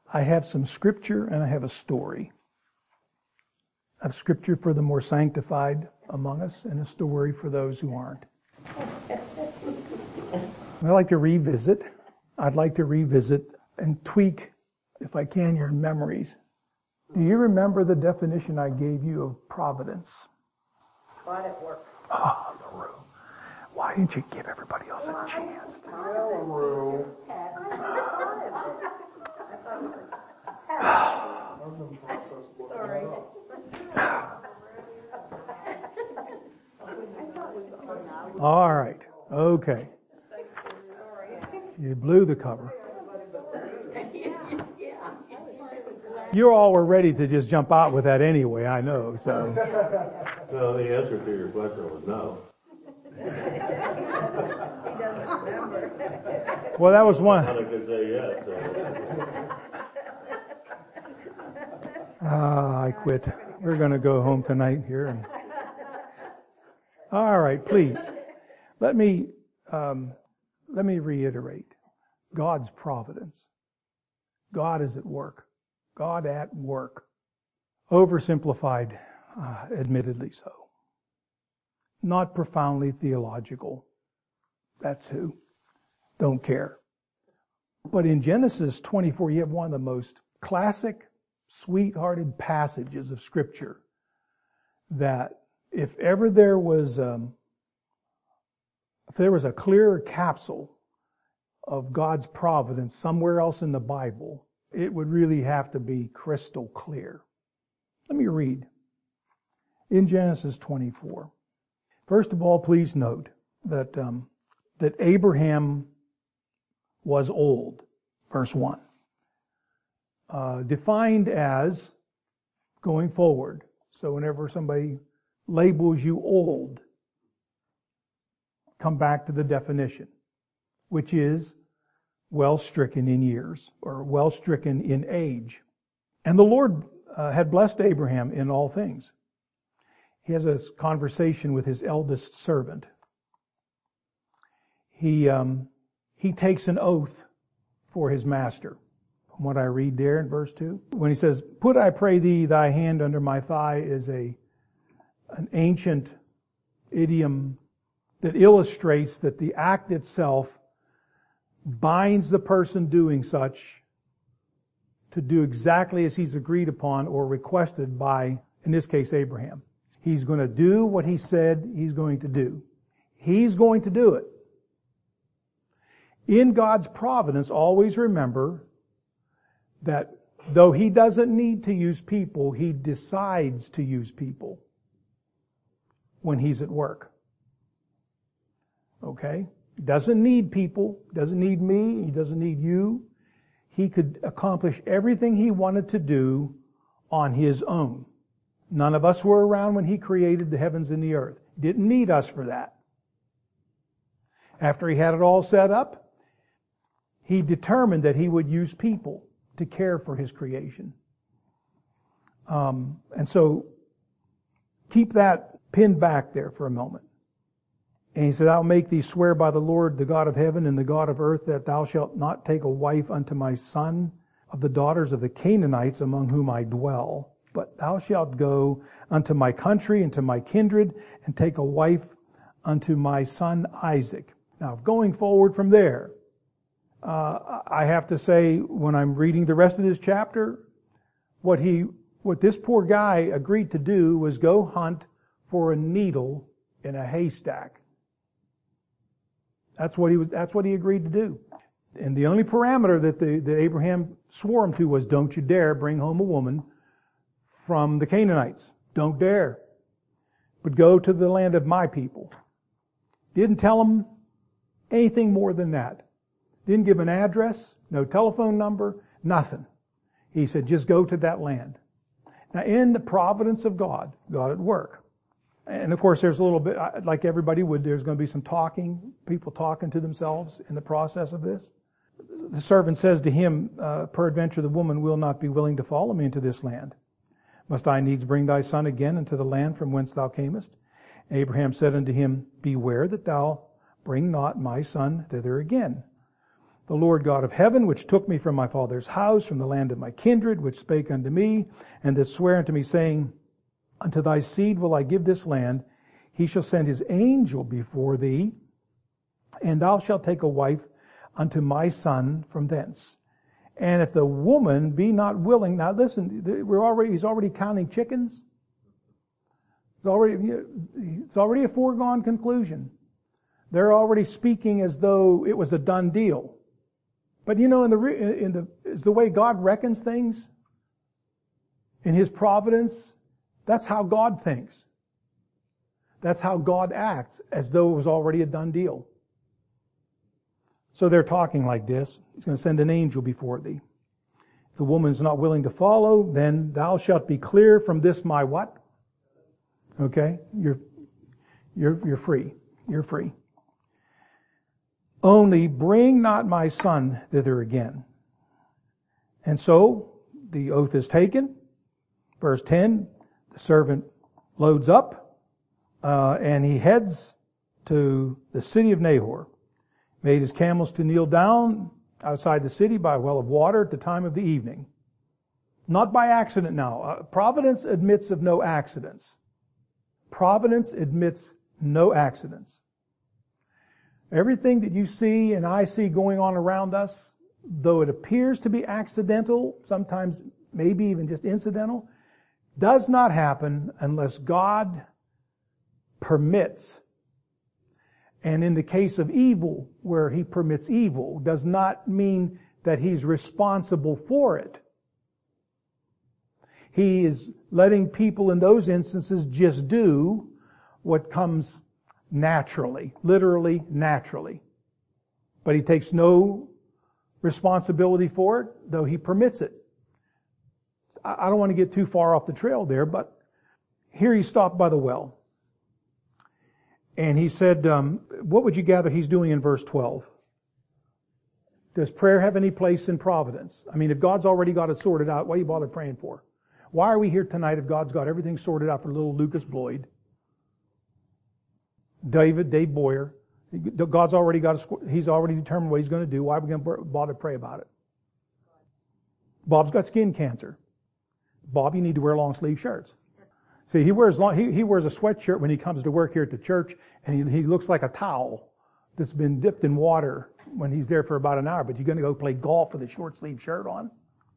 I have some scripture and I have a story. I have scripture for the more sanctified among us and a story for those who aren't. I'd like to revisit and tweak, if I can, your memories. Do you remember the definition I gave you of providence? God at work. Oh, LaRue. Why didn't you give everybody else a chance? LaRue. Sorry. All right. Okay. You blew the cover. You all were ready to just jump out with that anyway, I know. So. Well, the answer to your question was no. Well, that was one. I could say yes. I quit. We're going to go home tonight here. All right, please. Let me reiterate. God's providence. God is at work. God at work. Oversimplified, admittedly so. Not profoundly theological. That's who. Don't care. But in Genesis 24, you have one of the most classic, sweethearted passages of Scripture that if ever there was a clearer capsule of God's providence somewhere else in the Bible, it would really have to be crystal clear. Let me read. In Genesis 24. First of all, please note that Abraham was old. Verse 1. Defined as going forward. So whenever somebody labels you old, come back to the definition, which is well stricken in years, or well stricken in age. And the Lord had blessed Abraham in all things. He has a conversation with his eldest servant. He takes an oath for his master. From what I read there in verse 2, when he says, "Put, I pray thee, thy hand under my thigh," is an ancient idiom that illustrates that the act itself binds the person doing such to do exactly as he's agreed upon or requested by, in this case, Abraham. He's going to do what he said he's going to do. He's going to do it. In God's providence, always remember that though he doesn't need to use people, he decides to use people when he's at work. Okay? He doesn't need people, doesn't need me, he doesn't need you. He could accomplish everything he wanted to do on his own. None of us were around when he created the heavens and the earth. Didn't need us for that. After he had it all set up, he determined that he would use people to care for his creation. And so, keep that pinned back there for a moment. And he said, "I'll make thee swear by the Lord, the God of heaven and the God of earth, that thou shalt not take a wife unto my son of the daughters of the Canaanites among whom I dwell, but thou shalt go unto my country and to my kindred and take a wife unto my son Isaac." Now, going forward from there, I have to say, when I'm reading the rest of this chapter, what this poor guy agreed to do was go hunt for a needle in a haystack. That's what he agreed to do. And the only parameter that Abraham swore him to was, don't you dare bring home a woman from the Canaanites. Don't dare. But go to the land of my people. Didn't tell him anything more than that. Didn't give an address, no telephone number, nothing. He said, just go to that land. Now, in the providence of God at work. And of course, there's a little bit, like everybody would, there's going to be some talking, people talking to themselves in the process of this. The servant says to him, "Peradventure the woman will not be willing to follow me into this land. Must I needs bring thy son again into the land from whence thou camest?" Abraham said unto him, "Beware that thou bring not my son thither again." the Lord God of heaven, which took me from my father's house, from the land of my kindred, which spake unto me, and did swear unto me, saying, unto thy seed will I give this land. He shall send his angel before thee, and thou shalt take a wife unto my son from thence. And if the woman be not willing, now listen, he's already counting chickens. It's already a foregone conclusion. They're already speaking as though it was a done deal. But is the way God reckons things in His providence. That's how God thinks. That's how God acts, as though it was already a done deal. So they're talking like this. He's going to send an angel before thee. If the woman is not willing to follow, then thou shalt be clear from this my what? Okay? You're free. You're free. Only bring not my son thither again. And so the oath is taken. Verse 10, the servant loads up, and he heads to the city of Nahor. Made his camels to kneel down outside the city by a well of water at the time of the evening. Not by accident now. Providence admits of no accidents. Providence admits no accidents. Everything that you see and I see going on around us, though it appears to be accidental, sometimes maybe even just incidental, does not happen unless God permits. And in the case of evil, where He permits evil, does not mean that He's responsible for it. He is letting people in those instances just do what comes naturally, literally naturally. But He takes no responsibility for it, though He permits it. I don't want to get too far off the trail there, but here he stopped by the well. And he said, what would you gather he's doing in verse 12? Does prayer have any place in providence? I mean, if God's already got it sorted out, why you bother praying for? Why are we here tonight if God's got everything sorted out for little Lucas Bloyd? Dave Boyer. God's already He's already determined what He's going to do. Why are we going to bother to pray about it? Bob's got skin cancer. Bob, you need to wear long sleeve shirts. See, he wears a sweatshirt when he comes to work here at the church, and he looks like a towel that's been dipped in water when he's there for about an hour. But you're going to go play golf with a short sleeve shirt on?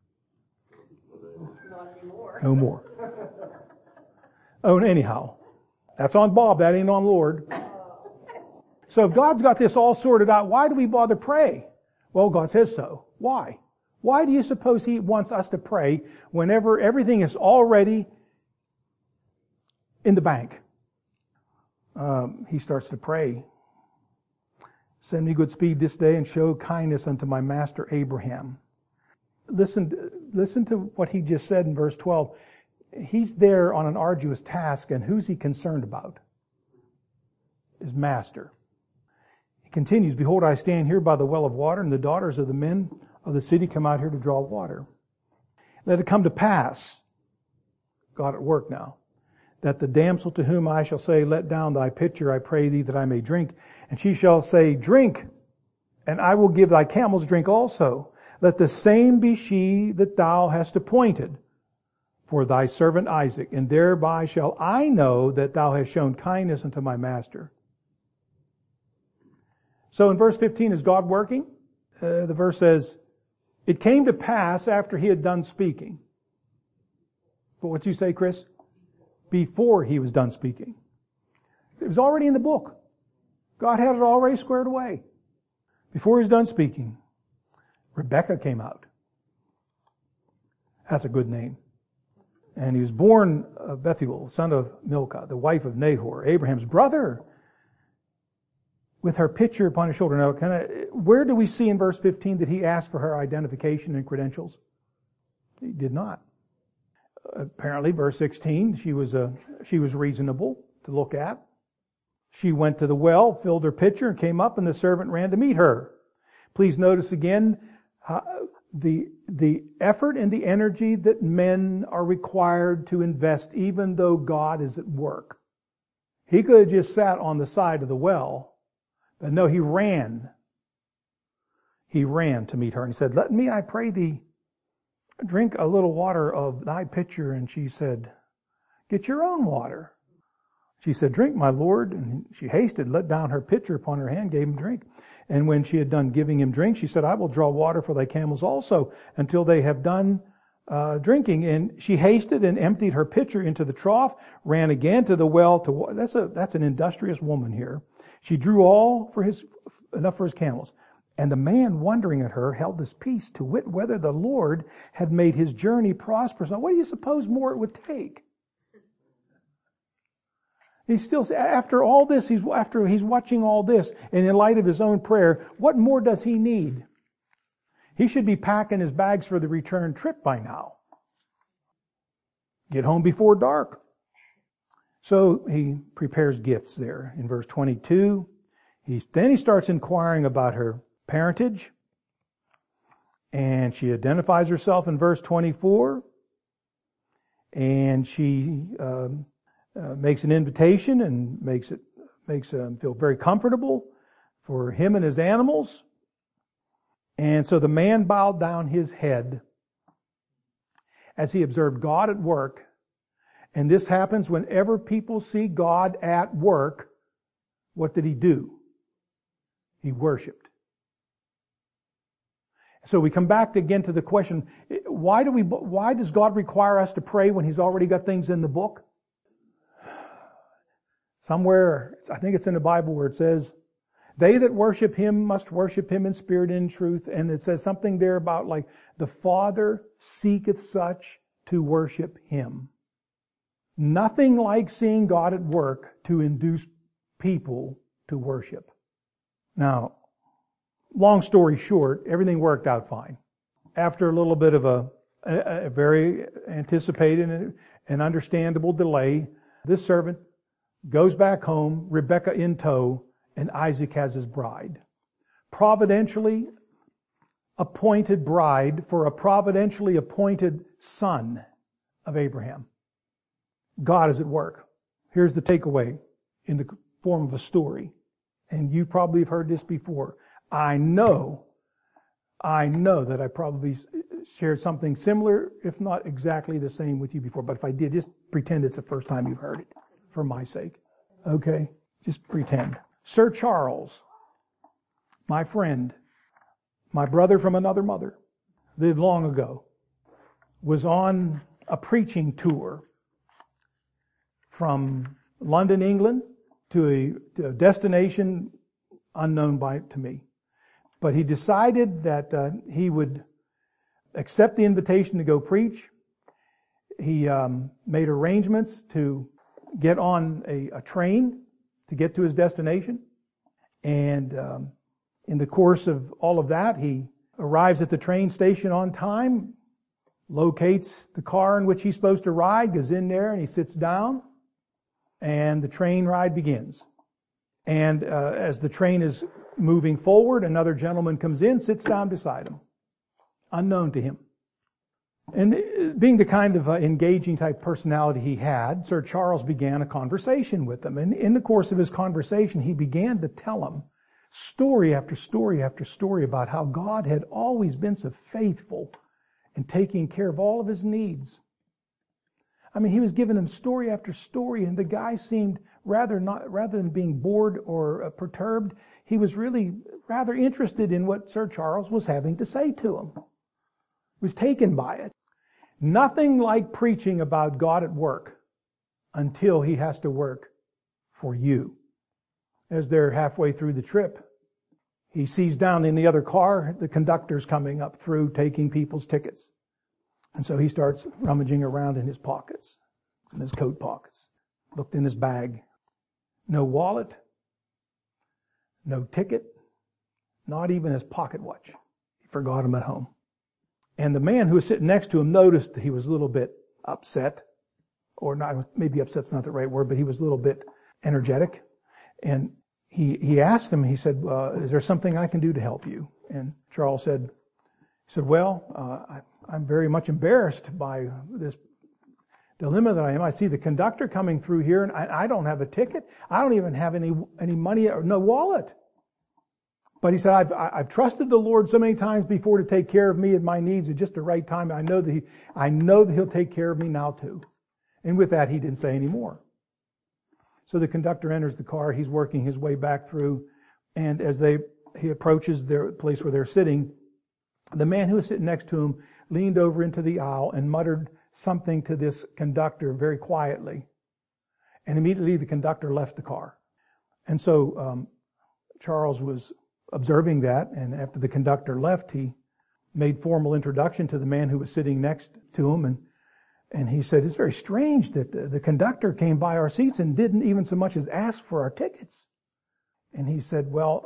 Not anymore. No more. Oh, anyhow, that's on Bob. That ain't on Lord. So if God's got this all sorted out, why do we bother pray? Well, God says so. Why? Why do you suppose He wants us to pray whenever everything is already in the bank? He starts to pray. Send me good speed this day and show kindness unto my master Abraham. Listen to what he just said in verse 12. He's there on an arduous task, and who's he concerned about? His master. He continues, behold, I stand here by the well of water, and the daughters of the men of the city come out here to draw water. Let it come to pass, God at work now, that the damsel to whom I shall say, let down thy pitcher, I pray thee, that I may drink. And she shall say, drink, and I will give thy camels drink also. Let the same be she that thou hast appointed for thy servant Isaac, and thereby shall I know that thou hast shown kindness unto my master. So in verse 15, is God working? The verse says, it came to pass after he had done speaking. But what's you say, Chris? Before he was done speaking. It was already in the book. God had it already squared away. Before he was done speaking, Rebekah came out. That's a good name. And he was born of Bethuel, son of Milcah, the wife of Nahor, Abraham's brother, with her pitcher upon his shoulder. Now, where do we see in verse 15 that he asked for her identification and credentials? He did not. Apparently, verse 16, she was reasonable to look at. She went to the well, filled her pitcher, and came up, and the servant ran to meet her. Please notice again the effort and the energy that men are required to invest, even though God is at work. He could have just sat on the side of the well, but no, he ran. he ran to meet her and he said, "Let me, I pray thee, drink a little water of thy pitcher." And she said, "Get your own water." She said, "Drink, my lord." And she hasted, let down her pitcher upon her hand, gave him drink. And when she had done giving him drink, she said, "I will draw water for thy camels also, until they have done drinking." And she hasted and emptied her pitcher into the trough, ran again to the well to water. That's an industrious woman here. She drew enough for his camels. And the man, wondering at her, held his peace, to wit whether the Lord had made his journey prosperous. Now, what do you suppose more it would take? He's still, after all this, he's watching all this, and in light of his own prayer, what more does he need? He should be packing his bags for the return trip by now. Get home before dark. So he prepares gifts there in verse 22. Then he starts inquiring about her parentage, and she identifies herself in verse 24, and she makes an invitation and makes him feel very comfortable for him and his animals. And so the man bowed down his head as he observed God at work. And this happens whenever people see God at work. What did he do? He worshiped. So we come back again to the question, why does God require us to pray when He's already got things in the book? Somewhere, I think it's in the Bible where it says, "They that worship Him must worship Him in spirit and in truth." And it says something there about like, "The Father seeketh such to worship Him." Nothing like seeing God at work to induce people to worship. Now, long story short, everything worked out fine. After a little bit of a very anticipated and understandable delay, this servant goes back home, Rebekah in tow, and Isaac has his bride. Providentially appointed bride for a providentially appointed son of Abraham. God is at work. Here's the takeaway in the form of a story. And you probably have heard this before. I know that I probably shared something similar, if not exactly the same with you before. But if I did, just pretend it's the first time you've heard it, for my sake. Okay? Just pretend. Sir Charles, my friend, my brother from another mother, lived long ago, was on a preaching tour from London, England, to a destination unknown to me. But he decided that he would accept the invitation to go preach. He made arrangements to get on a train to get to his destination. And in the course of all of that, he arrives at the train station on time, locates the car in which he's supposed to ride, goes in there and he sits down, and the train ride begins. And as the train is moving forward, another gentleman comes in, sits down beside him, unknown to him. And being the kind of engaging type personality he had, Sir Charles began a conversation with him. And in the course of his conversation, he began to tell him story after story after story about how God had always been so faithful in taking care of all of his needs. I mean, he was giving him story after story, and the guy seemed rather than being bored or perturbed, he was really rather interested in what Sir Charles was having to say to him. He was taken by it. Nothing like preaching about God at work until He has to work for you. As they're halfway through the trip, he sees down in the other car the conductor's coming up through taking people's tickets. And so he starts rummaging around in his pockets, in his coat pockets, looked in his bag. No wallet, no ticket, not even his pocket watch. He forgot him at home. And the man who was sitting next to him noticed that he was a little bit upset, or not, maybe upset's not the right word, but he was a little bit energetic. And he asked him, he said, "Is there something I can do to help you?" And Charles said, I'm very much embarrassed by this dilemma that I am. I see the conductor coming through here, and I don't have a ticket. I don't even have any money or no wallet. But he said, I've trusted the Lord so many times before to take care of me and my needs at just the right time. I know that he'll take care of me now too. And with that, he didn't say any more. So the conductor enters the car. He's working his way back through. And as he approaches the place where they're sitting, the man who was sitting next to him leaned over into the aisle and muttered something to this conductor very quietly. And immediately the conductor left the car. And so Charles was observing that, and after the conductor left, he made formal introduction to the man who was sitting next to him, and he said, it's very strange that the conductor came by our seats and didn't even so much as ask for our tickets. And he said,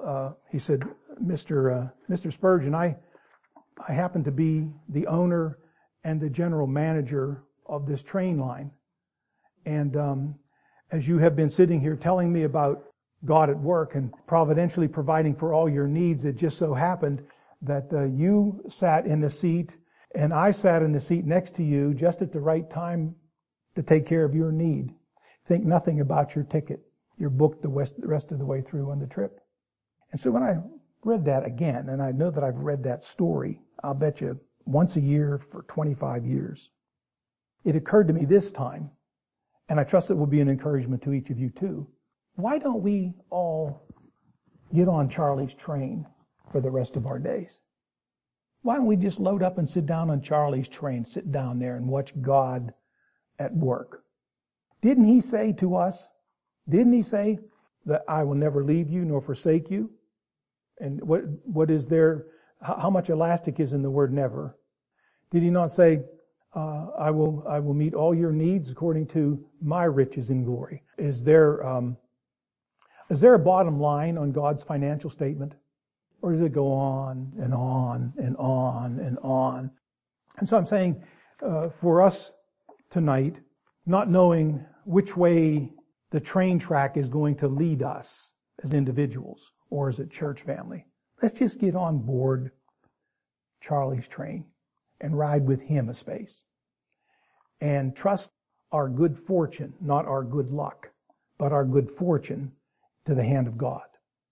Mr. Spurgeon, I happen to be the owner and the general manager of this train line. And as you have been sitting here telling me about God at work and providentially providing for all your needs, it just so happened that you sat in the seat and I sat in the seat next to you just at the right time to take care of your need. Think nothing about your ticket. You're booked the rest of the way through on the trip. And so when I read that again, and I know that I've read that story, I'll bet you once a year for 25 years, it occurred to me this time, and I trust it will be an encouragement to each of you too. Why don't we all get on Charlie's train for the rest of our days? Why don't we just load up and sit down on Charlie's train, sit down there and watch God at work? Didn't he say to us, didn't he say that I will never leave you nor forsake you? And what is there, how much elastic is in the word never? Did he not say, I will meet all your needs according to my riches in glory? Is there a bottom line on God's financial statement? Or does it go on and on and on and on? And so I'm saying, for us tonight, not knowing which way the train track is going to lead us as individuals or as a church family, let's just get on board Charlie's train and ride with him a space. And trust our good fortune, not our good luck, but our good fortune to the hand of God.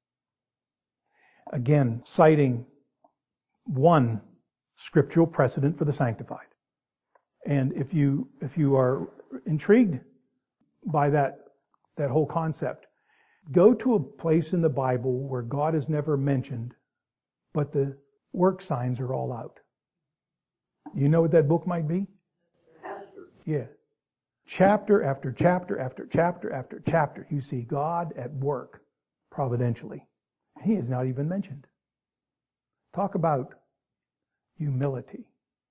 Again, citing one scriptural precedent for the sanctified. And if you are intrigued by that whole concept, go to a place in the Bible where God is never mentioned, but the work signs are all out. You know what that book might be? Yeah. Chapter after chapter after chapter after chapter, you see God at work providentially. He is not even mentioned. Talk about humility.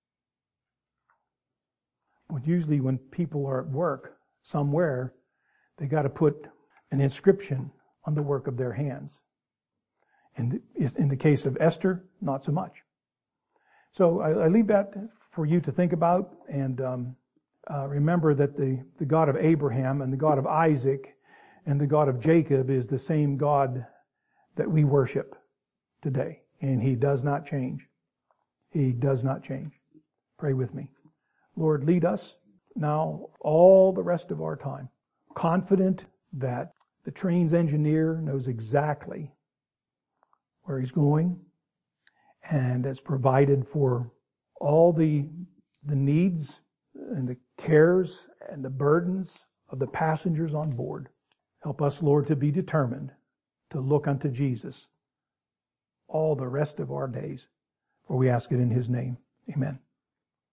But usually when people are at work somewhere, they got to put an inscription on the work of their hands. In the case of Esther, not so much. So I leave that for you to think about, and remember that the God of Abraham and the God of Isaac and the God of Jacob is the same God that we worship today. And He does not change. He does not change. Pray with me. Lord, lead us now all the rest of our time, confident that the train's engineer knows exactly where he's going and has provided for all the needs and the cares and the burdens of the passengers on board. Help us, Lord, to be determined to look unto Jesus all the rest of our days. For we ask it in His name. Amen.